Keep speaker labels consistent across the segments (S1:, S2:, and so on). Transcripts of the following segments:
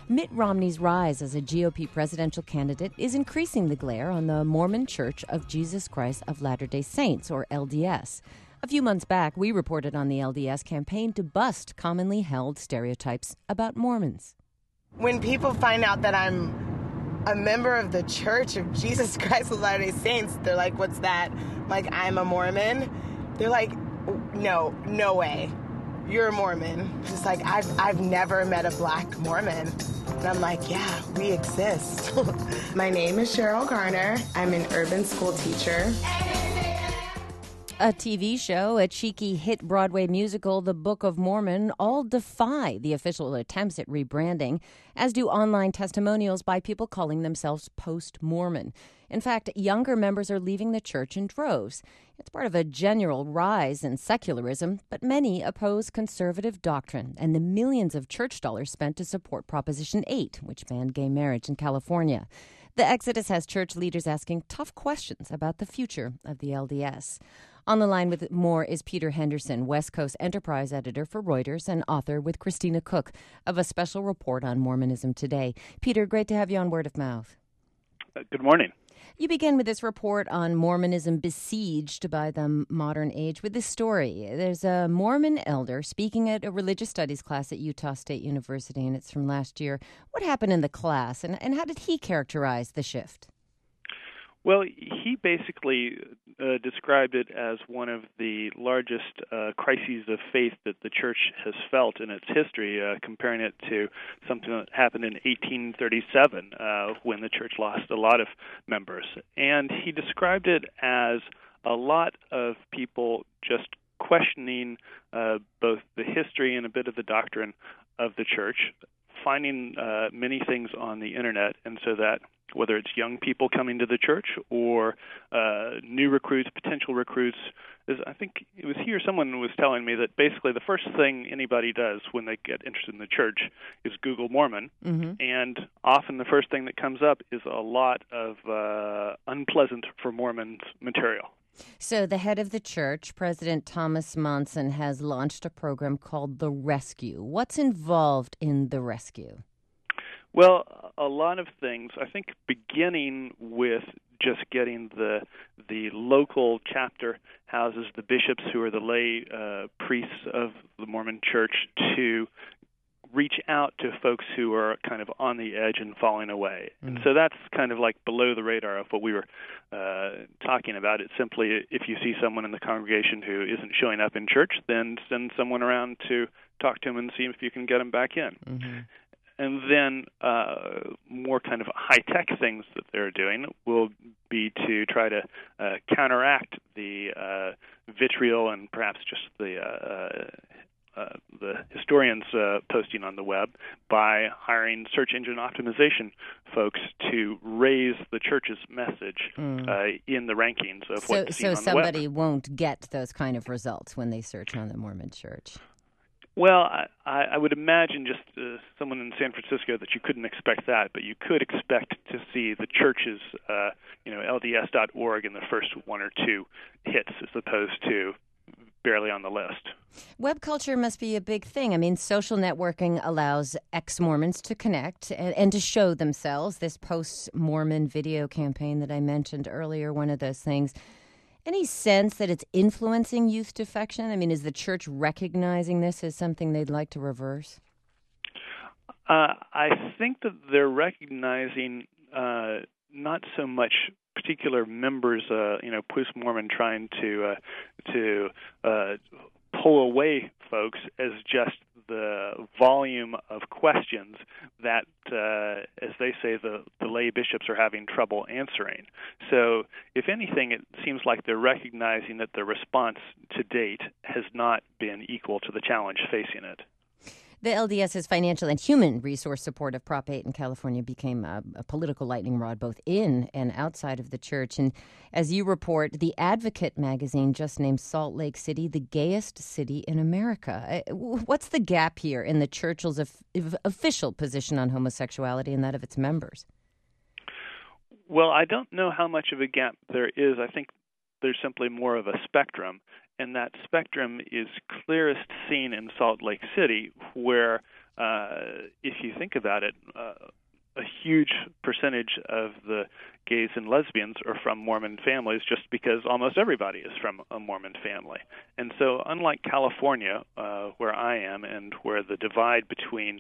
S1: Mitt Romney's rise as a GOP presidential candidate is increasing the glare on the Mormon Church of Jesus Christ of Latter-day Saints, or LDS. A few months back, we reported on the LDS campaign to bust commonly held stereotypes about Mormons.
S2: When people find out that I'm a member of the Church of Jesus Christ of Latter-day Saints, they're like, what's that? Like, I'm a Mormon? They're like, no way. You're a Mormon. Just like, I've never met a black Mormon. And I'm like, yeah, we exist. My name is Cheryl Garner. I'm an urban school teacher.
S1: A TV show, a cheeky hit Broadway musical, The Book of Mormon, all defy the official attempts at rebranding, as do online testimonials by people calling themselves post-Mormon. In fact, younger members are leaving the church in droves. It's part of a general rise in secularism, but many oppose conservative doctrine and the millions of church dollars spent to support Proposition 8, which banned gay marriage in California. The exodus has church leaders asking tough questions about the future of the LDS. On the line with more is Peter Henderson, West Coast Enterprise Editor for Reuters and author with Christina Cook of a special report on Mormonism Today. Peter, great to have you on Word of Mouth.
S3: Good morning.
S1: You begin with this report on Mormonism besieged by the modern age with this story. There's a Mormon elder speaking at a religious studies class at Utah State University, and it's from last year. What happened in the class, and how did he characterize the shift?
S3: Well, he basically described it as one of the largest crises of faith that the church has felt in its history, comparing it to something that happened in 1837 when the church lost a lot of members. And he described it as a lot of people just questioning both the history and a bit of the doctrine of the church, finding many things on the internet, and so that whether it's young people coming to the church or new recruits, potential recruits, I think it was he or someone was telling me that basically the first thing anybody does when they get interested in the church is Google Mormon, and often the first thing that comes up is a lot of unpleasant for Mormons material.
S1: So the head of the church, President Thomas Monson, has launched a program called The Rescue. What's involved in The Rescue?
S3: Well, a lot of things. I think beginning with just getting the local chapter houses, the bishops who are the lay priests of the Mormon Church, to reach out to folks who are kind of on the edge and falling away. And so that's kind of like below the radar of what we were talking about. It's simply if you see someone in the congregation who isn't showing up in church, then send someone around to talk to him and see if you can get him back in. And then more kind of high-tech things that they're doing will be to try to counteract the vitriol and perhaps just the historians posting on the web by hiring search engine optimization folks to raise the church's message in the rankings of what's seen on the web. So
S1: somebody won't get those kind of results when they search on the Mormon Church.
S3: Well, I would imagine just someone in San Francisco that you couldn't expect that, but you could expect to see the church's, LDS.org in the first one or two hits as opposed to barely on the list.
S1: Web culture must be a big thing. I mean, social networking allows ex-Mormons to connect and to show themselves. This post-Mormon video campaign that I mentioned earlier, one of those things. Any sense that it's influencing youth defection? I mean, is the church recognizing this as something they'd like to reverse?
S3: I think that they're recognizing not so much particular members, post-Mormon trying to pull away folks, as just the volume of questions that, as they say, the lay bishops are having trouble answering. So, if anything, it seems like they're recognizing that the response to date has not been equal to the challenge facing it.
S1: The LDS's financial and human resource support of Prop 8 in California became a political lightning rod both in and outside of the church. And as you report, The Advocate magazine just named Salt Lake City the gayest city in America. What's the gap here in the church's official position on homosexuality and that of its members?
S3: Well, I don't know how much of a gap there is. I think there's simply more of a spectrum. And that spectrum is clearest seen in Salt Lake City, where if you think about it, a huge percentage of the gays and lesbians are from Mormon families, just because almost everybody is from a Mormon family. And so unlike California, where I am, and where the divide between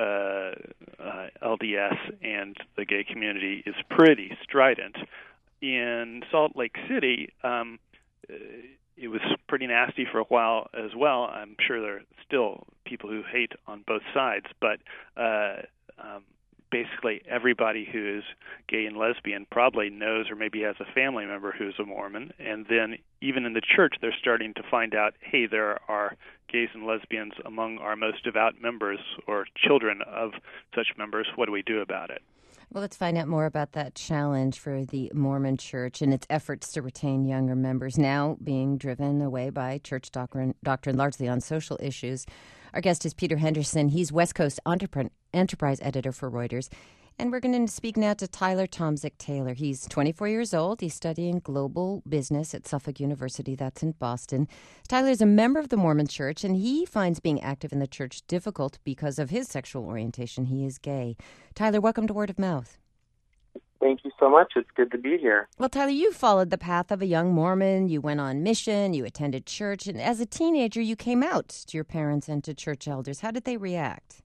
S3: LDS and the gay community is pretty strident, in Salt Lake City, it was pretty nasty for a while as well. I'm sure there are still people who hate on both sides, but basically everybody who is gay and lesbian probably knows or maybe has a family member who's a Mormon. And then even in the church, they're starting to find out, hey, there are gays and lesbians among our most devout members or children of such members. What do we do about it?
S1: Well, let's find out more about that challenge for the Mormon Church and its efforts to retain younger members, now being driven away by church doctrine largely on social issues. Our guest is Peter Henderson. He's West Coast Enterprise Editor for Reuters. And we're going to speak now to Tyler Tomzik-Taylor. He's 24 years old. He's studying global business at Suffolk University. That's in Boston. Tyler is a member of the Mormon Church, and he finds being active in the church difficult because of his sexual orientation. He is gay. Tyler, welcome to Word of Mouth.
S4: Thank you so much. It's good to be here.
S1: Well, Tyler, you followed the path of a young Mormon. You went on mission. You attended church. And as a teenager, you came out to your parents and to church elders. How did they react?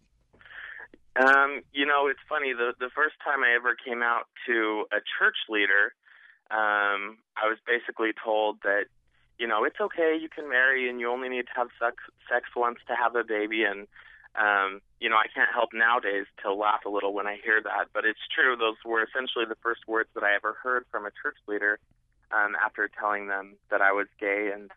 S4: It's funny. The first time I ever came out to a church leader, I was basically told that, it's okay, you can marry and you only need to have sex once to have a baby. And, I can't help nowadays to laugh a little when I hear that. But it's true. Those were essentially the first words that I ever heard from a church leader after telling them that I was gay. And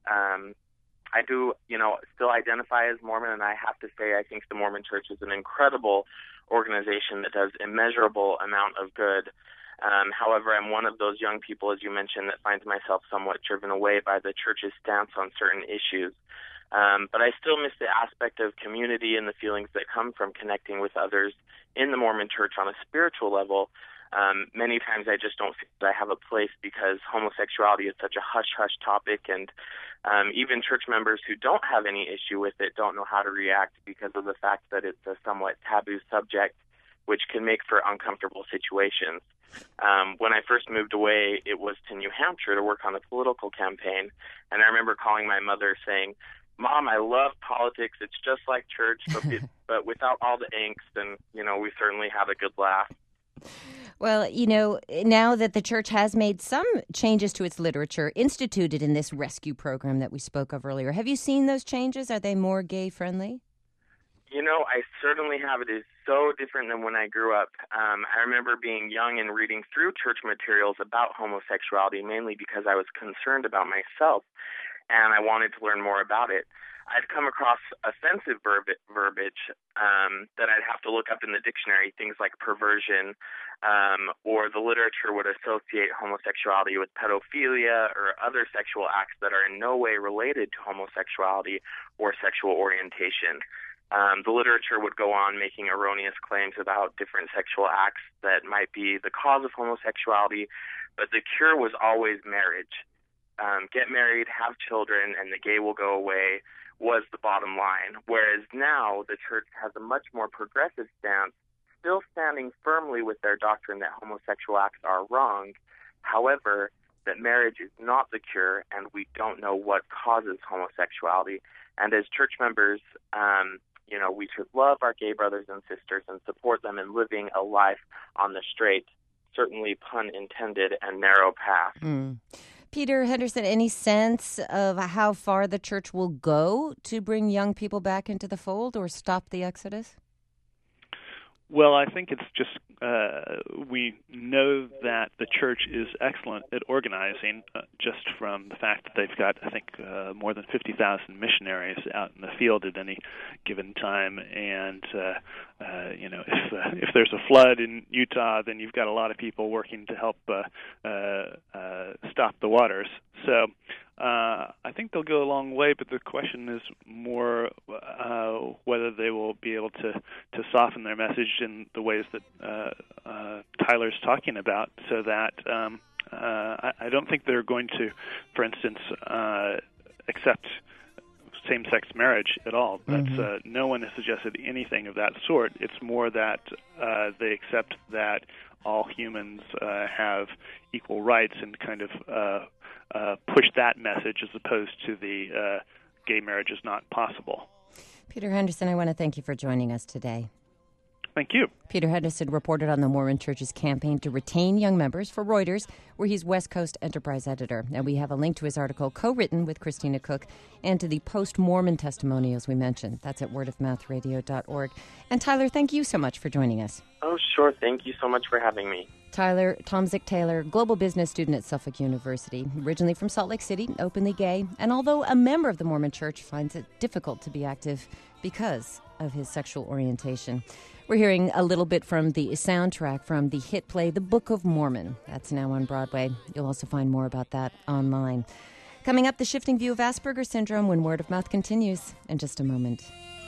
S4: I do, still identify as Mormon, and I have to say I think the Mormon Church is an incredible organization that does immeasurable amount of good. However, I'm one of those young people, as you mentioned, that finds myself somewhat driven away by the church's stance on certain issues. But I still miss the aspect of community and the feelings that come from connecting with others in the Mormon Church on a spiritual level. Many times I just don't feel that I have a place because homosexuality is such a hush-hush topic, and even church members who don't have any issue with it don't know how to react because of the fact that it's a somewhat taboo subject, which can make for uncomfortable situations. When I first moved away, it was to New Hampshire to work on a political campaign, and I remember calling my mother saying, "Mom, I love politics. It's just like church, but without all the angst," and, we certainly had a good laugh.
S1: Well, now that the church has made some changes to its literature, instituted in this rescue program that we spoke of earlier, have you seen those changes? Are they more gay-friendly?
S4: I certainly have. It is so different than when I grew up. I remember being young and reading through church materials about homosexuality, mainly because I was concerned about myself, and I wanted to learn more about it. I'd come across offensive verbiage that I'd have to look up in the dictionary, things like perversion, or the literature would associate homosexuality with pedophilia or other sexual acts that are in no way related to homosexuality or sexual orientation. The literature would go on making erroneous claims about different sexual acts that might be the cause of homosexuality, but the cure was always marriage. Get married, have children, and the gay will go away was the bottom line. Whereas now the church has a much more progressive stance, still standing firmly with their doctrine that homosexual acts are wrong. However, that marriage is not the cure, and we don't know what causes homosexuality. And as church members, we should love our gay brothers and sisters and support them in living a life on the straight, certainly pun intended, and narrow path.
S1: Peter Henderson, any sense of how far the church will go to bring young people back into the fold or stop the exodus?
S3: Well, I think it's just we know that the church is excellent at organizing, just from the fact that they've got, I think, more than 50,000 missionaries out in the field at any given time. And if there's a flood in Utah, then you've got a lot of people working to help stop the waters. So I think they'll go a long way, but the question is more whether they will be able to soften their message in the ways that Tyler's talking about, so that I don't think they're going to, for instance, accept same-sex marriage at all. That's no one has suggested anything of that sort. It's more that they accept that all humans have equal rights and kind of push that message as opposed to the gay marriage is not possible.
S1: Peter Henderson, I want to thank you for joining us today.
S3: Thank you.
S1: Peter Henderson reported on the Mormon Church's campaign to retain young members for Reuters, where he's West Coast Enterprise editor. And we have a link to his article, co-written with Christina Cook, and to the post-Mormon testimonials we mentioned. That's at wordofmouthradio.org. And Tyler, thank you so much for joining us.
S4: Oh, sure. Thank you so much for having me.
S1: Tyler Tomzik-Taylor, global business student at Suffolk University, originally from Salt Lake City, openly gay, and although a member of the Mormon Church, finds it difficult to be active because of his sexual orientation. We're hearing a little bit from the soundtrack from the hit play The Book of Mormon. That's now on Broadway. You'll also find more about that online. Coming up, the shifting view of Asperger's syndrome when Word of Mouth continues in just a moment.